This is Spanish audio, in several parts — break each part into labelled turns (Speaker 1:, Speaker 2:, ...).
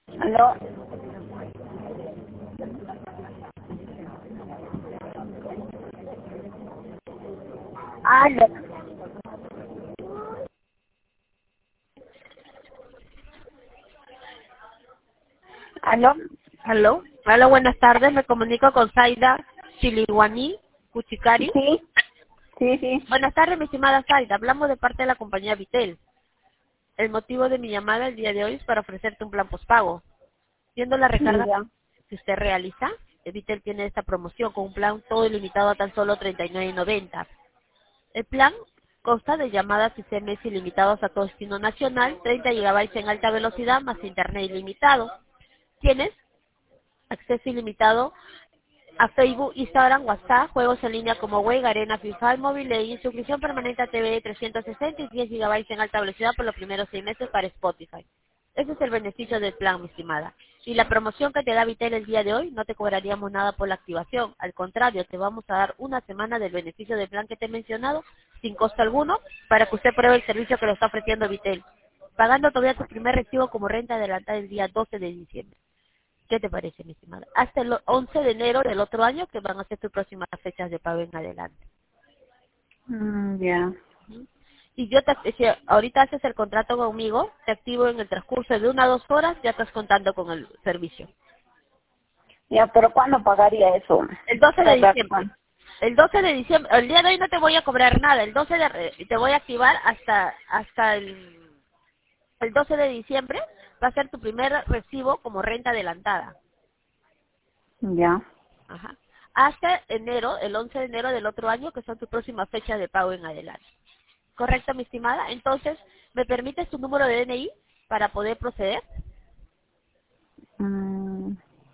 Speaker 1: Aló, aló, aló.
Speaker 2: Aló, hola, buenas tardes. Me comunico con Zaida Chiliguaní Cuchicari.
Speaker 1: Sí, sí, sí,
Speaker 2: Buenas tardes, mi estimada Zaida. Hablamos de parte de la compañía Vitel. El motivo de mi llamada el día de hoy es para ofrecerte un plan postpago. Viendo la recarga
Speaker 1: ya.
Speaker 2: que usted realiza, Vitel tiene esta promoción con un plan todo ilimitado a tan solo 39.90. El plan consta de llamadas y SMS ilimitados a todo destino nacional, 30 gigabytes en alta velocidad más internet ilimitado. Tienes acceso ilimitado a Facebook, Instagram, WhatsApp, juegos en línea como Wave, Arena, FIFA, Mobile y suscripción permanente a TV 360 y 10 GB en alta velocidad por los primeros 6 meses para Spotify. Ese es el beneficio del plan, mi estimada. Y la promoción que te da Vitel el día de hoy, no te cobraríamos nada por la activación. Al contrario, te vamos a dar una semana del beneficio del plan que te he mencionado, sin costo alguno, para que usted pruebe el servicio que le está ofreciendo Vitel, pagando todavía tu primer recibo como renta adelantada el día 12 de diciembre. ¿Qué te parece, mi estimada? Hasta el 11 de enero del otro año, que van a ser tus próximas fechas de pago en adelante.
Speaker 1: Ya.
Speaker 2: Si si ahorita haces el contrato conmigo, te activo en el transcurso de 1 a 2 horas, ya estás contando con el servicio.
Speaker 1: Ya, pero ¿cuándo pagaría eso?
Speaker 2: El 12 de
Speaker 1: ¿Cada
Speaker 2: diciembre.
Speaker 1: cuándo?
Speaker 2: El 12 de diciembre, el día de hoy no te voy a cobrar nada. El 12 te voy a activar hasta el 12 de diciembre. Va a ser tu primer recibo como renta adelantada.
Speaker 1: Ya.
Speaker 2: Ajá. Hasta enero, el 11 de enero del otro año, que son tus próximas fechas de pago en adelante. ¿Correcto, mi estimada? Entonces, ¿me permites tu número de DNI para poder proceder?
Speaker 1: Mm,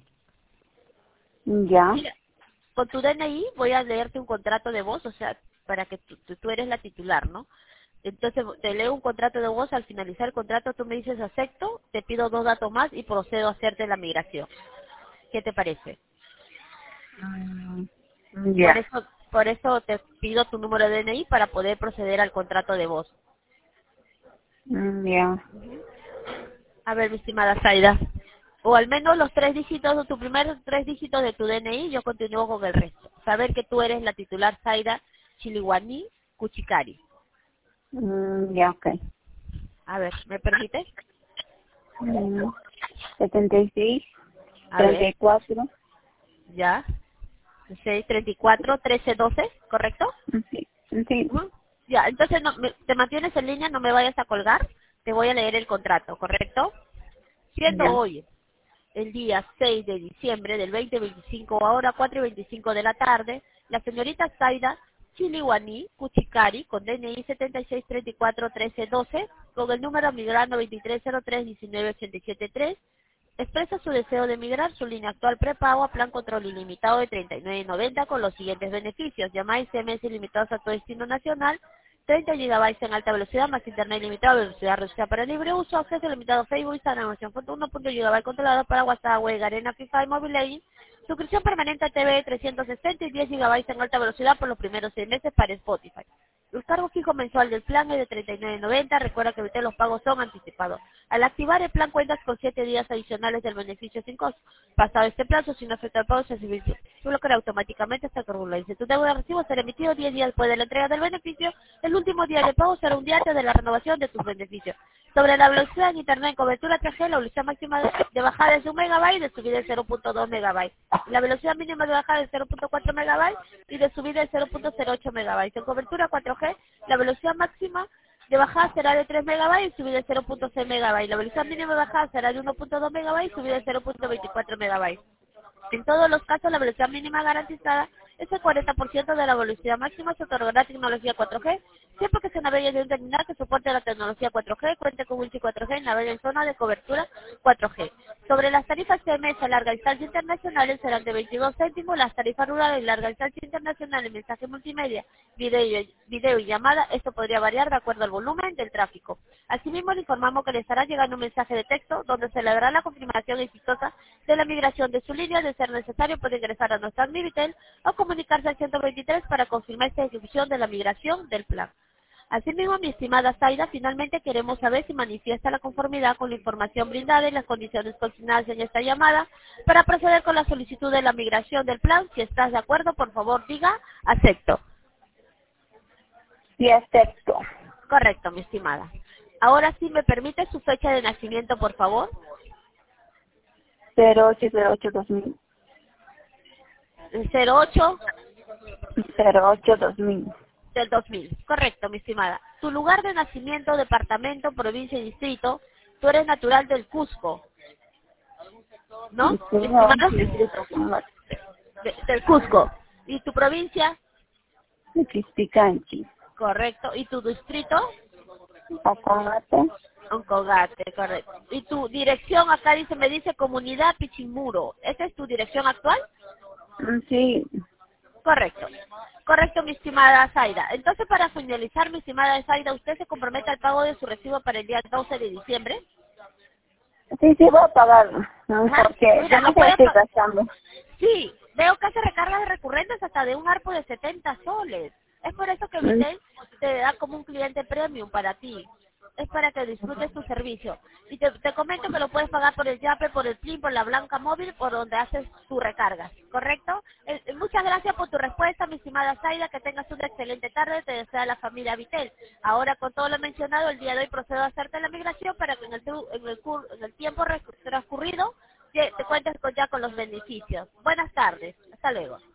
Speaker 1: ya.
Speaker 2: Mira, con tu DNI voy a leerte un contrato de voz, o sea, para que tú eres la titular, ¿no? Entonces, te leo un contrato de voz, al finalizar el contrato tú me dices acepto, te pido 2 datos más y procedo a hacerte la migración. ¿Qué te parece?
Speaker 1: Mm,
Speaker 2: Por
Speaker 1: ya.
Speaker 2: eso, por eso te pido tu número de DNI para poder proceder al contrato de voz.
Speaker 1: Ya.
Speaker 2: A ver, mi estimada Zaida. O al menos los 3 dígitos, tus primeros 3 dígitos de tu DNI, yo continúo con el resto. Saber que tú eres la titular Zaida Chiliguaní Cuchicari.
Speaker 1: Ya, ok.
Speaker 2: A ver, ¿me permite?
Speaker 1: Mm, 76,
Speaker 2: A ver,
Speaker 1: 34.
Speaker 2: ya. 634 1312, ¿correcto?
Speaker 1: Sí, sí.
Speaker 2: Ujú. Ya, entonces te mantienes en línea, no me vayas a colgar. Te voy a leer el contrato, ¿correcto? Siendo
Speaker 1: Ya.
Speaker 2: hoy el día 6 de diciembre del 2025, ahora 4:25 de la tarde, la señorita Zaida Chiliwani Cuchicari, con DNI 76341312, con el número migrando 23031987 expresa su deseo de migrar su línea actual prepago a plan control ilimitado de 39.90 con los siguientes beneficios: llamadas y SMS ilimitados a todo destino nacional, 30 gigabytes en alta velocidad más internet ilimitado, velocidad reducida para libre uso, acceso limitado a Facebook, Instagram, 1.1 GB controlado para WhatsApp, Web, Arena, FIFA y Mobile Legends, suscripción permanente a TV 360 y 10 gigabytes en alta velocidad por los primeros 6 meses para Spotify. El cargo fijo mensual del plan es de 39.90. Recuerda que ahorita los pagos son anticipados. Al activar el plan cuentas con 7 días adicionales del beneficio sin costo. Pasado este plazo, sin efecto el pago, se bloqueará automáticamente hasta que regularice. Tu deuda de recibo será emitido 10 días después de la entrega del beneficio. El último día de pago será un día antes de la renovación de tus beneficios. Sobre la velocidad en Internet en cobertura 3G, la velocidad máxima de bajada es 1 megabyte y de subida es 0.2 megabytes. La velocidad mínima de bajada es 0.4 megabytes y de subida es 0.08 megabytes. En cobertura 4G, la velocidad máxima de bajada será de 3 megabytes y subida de 0.6 megabytes. La velocidad mínima de bajada será de 1.2 megabytes y subida de 0.24 megabytes. En todos los casos, la velocidad mínima garantizada es el 40% de la velocidad máxima. Se otorgará tecnología 4G, siempre que se navegue de un terminal que soporte la tecnología 4G, cuente con Wi-Fi 4G y navegue en zona de cobertura 4G. Sobre las tarifas CMS a larga distancia internacionales serán de 22 céntimos, las tarifas rurales y larga distancia internacional en mensaje multimedia, video y llamada, esto podría variar de acuerdo al volumen del tráfico. Asimismo, le informamos que le estará llegando un mensaje de texto donde se le dará la confirmación exitosa de la migración de su línea. De ser necesario, puede ingresar a nuestra Admivitel o comunicarse al 123 para confirmar esta ejecución de la migración del plan. Asimismo, mi estimada Zaida, finalmente queremos saber si manifiesta la conformidad con la información brindada y las condiciones consignadas en esta llamada para proceder con la solicitud de la migración del plan. Si estás de acuerdo, por favor diga acepto.
Speaker 1: Sí, acepto.
Speaker 2: Correcto, mi estimada. Ahora sí, ¿me permite su fecha de nacimiento, por favor?
Speaker 1: 0808-2000.
Speaker 2: 08
Speaker 1: 08-2000.
Speaker 2: del 2000. Correcto, mi estimada. Tu lugar de nacimiento, departamento, provincia y distrito. Tú eres natural del Cusco, ¿no,
Speaker 1: Sí,
Speaker 2: mi
Speaker 1: no,
Speaker 2: estimada?
Speaker 1: distrito Puno.
Speaker 2: Del Cusco. ¿Y tu provincia?
Speaker 1: Picanchi.
Speaker 2: Correcto. ¿Y tu distrito?
Speaker 1: Acomate.
Speaker 2: Oncogate, correcto. ¿Y tu dirección acá dice, me dice comunidad Pichimuro? ¿Esa es tu dirección actual?
Speaker 1: Sí.
Speaker 2: Correcto. Correcto, mi estimada Zaida. Entonces, para finalizar, mi estimada Zaida, ¿usted se compromete al pago de su recibo para el día 12 de diciembre?
Speaker 1: Sí, sí, voy a pagar. ¿No?
Speaker 2: Ajá.
Speaker 1: Porque
Speaker 2: Mira,
Speaker 1: yo no
Speaker 2: lo
Speaker 1: sé
Speaker 2: puede
Speaker 1: estoy
Speaker 2: pagar.
Speaker 1: gastando.
Speaker 2: Sí, veo que hace recargas recurrentes hasta de un ARPO de 70 soles. Es por eso que
Speaker 1: Mm,
Speaker 2: Vitel te da como un cliente premium para ti. Es para que disfrutes tu servicio. Y te comento que lo puedes pagar por el Yape, por el Plin, por la Blanca Móvil, por donde haces tu recarga. ¿Correcto? Muchas gracias por tu respuesta, mi estimada Zaida. Que tengas una excelente tarde. Te desea la familia Vitel. Ahora, con todo lo mencionado, el día de hoy procedo a hacerte la migración para que en el tiempo transcurrido te cuentes ya con los beneficios. Buenas tardes. Hasta luego.